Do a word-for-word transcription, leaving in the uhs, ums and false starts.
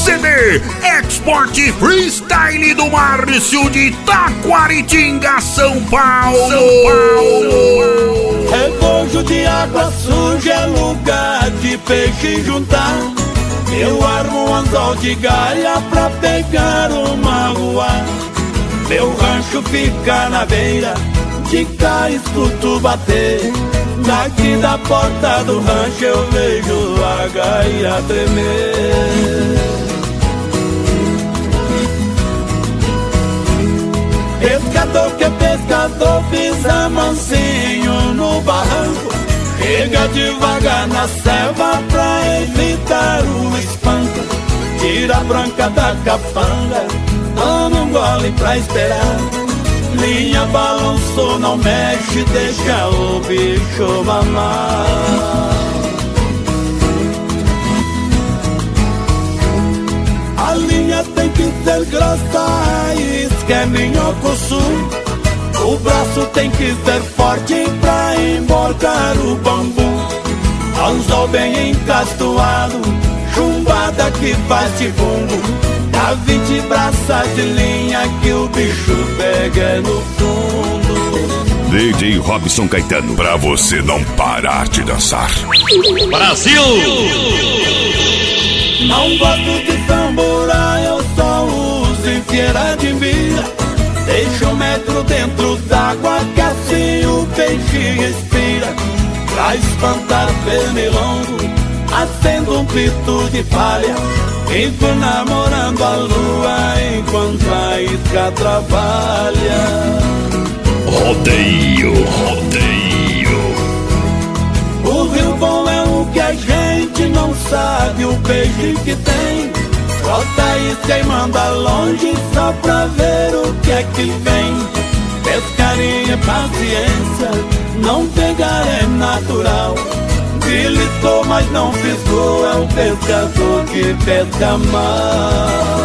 C D Export Freestyle do Márcio de Taquaritinga, São Paulo. São Paulo. Rebojo de água suja é lugar de peixe juntar. Eu armo um anzol de galha pra pegar uma rua. Meu rancho fica na beira, de cá escuto bater. Daqui da porta do rancho eu vejo a gaia tremer. Pescador que é pescador pisa mansinho no barranco. Chega devagar na selva pra evitar o espanto. Tira a branca da capanga, toma um gole pra esperar. Linha balançou, não mexe, deixa o bicho mamar. A linha tem que ser grossa, a isca é minhoco sul. O braço tem que ser forte pra emborcar o bambu. Anzol bem encastoado, chumbada que faz de bumbo. Dá vinte braças de linha que o bicho pega no fundo. D J Robson Caetano, pra você não parar de dançar. Brasil! Não gosto de tamborar, eu só uso em feira de mira. Deixa um metro dentro d'água que assim o peixe respira. Pra espantar pernilongo, acendo um pito de palha. Fico namorando a lua enquanto a isca trabalha. Rodeio, rodeio. O rio bom é o que a gente não sabe, o peixe que tem. Bota a isca e manda longe só pra ver o que é que vem. Pescaria é paciência, não pegar é natural. Beliscou, mas não fisgou, é o pescador que pesca mal.